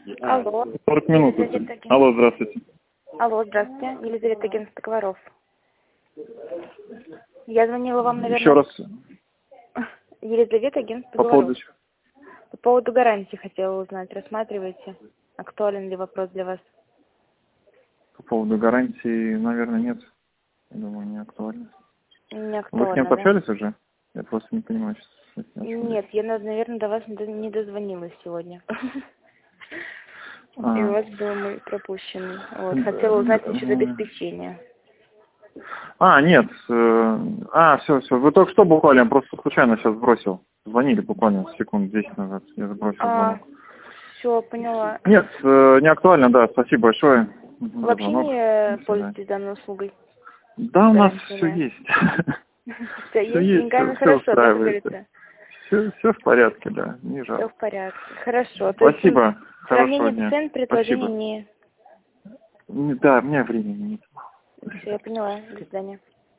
Алло. 40 минут. Алло, здравствуйте. Алло, здравствуйте. Елизавета, агентство Комаров. Я звонила вам, наверное... Еще раз. Елизавета, агентство По поводу... По поводу гарантии хотела узнать. Рассматриваете? Актуален ли вопрос для вас? По поводу гарантии, наверное, нет. Я думаю, не актуально. Не Вы с актуально, кем да? общались уже? Я просто не понимаю, что Нет, я, наверное, до вас не дозвонилась сегодня. И А. у вас был мой пропущенный. Вот. Хотела узнать насчет обеспечения. Нет. Все. Вы только что буквально, я просто случайно сейчас сбросил. Звонили буквально секунд 10 назад. Я сбросил звонок. Все, поняла. Нет, не актуально, да. Спасибо большое. Вообще не пользуетесь данной услугой? Да, у нас все есть. Все есть, деньгами хорошо, да, как говорится? Все в порядке, да. Не жалко. Все в порядке. Хорошо. Спасибо. Хорошего Сравнение дня. цен, предложений не... Да, у меня времени нет. Все, я поняла. До свидания.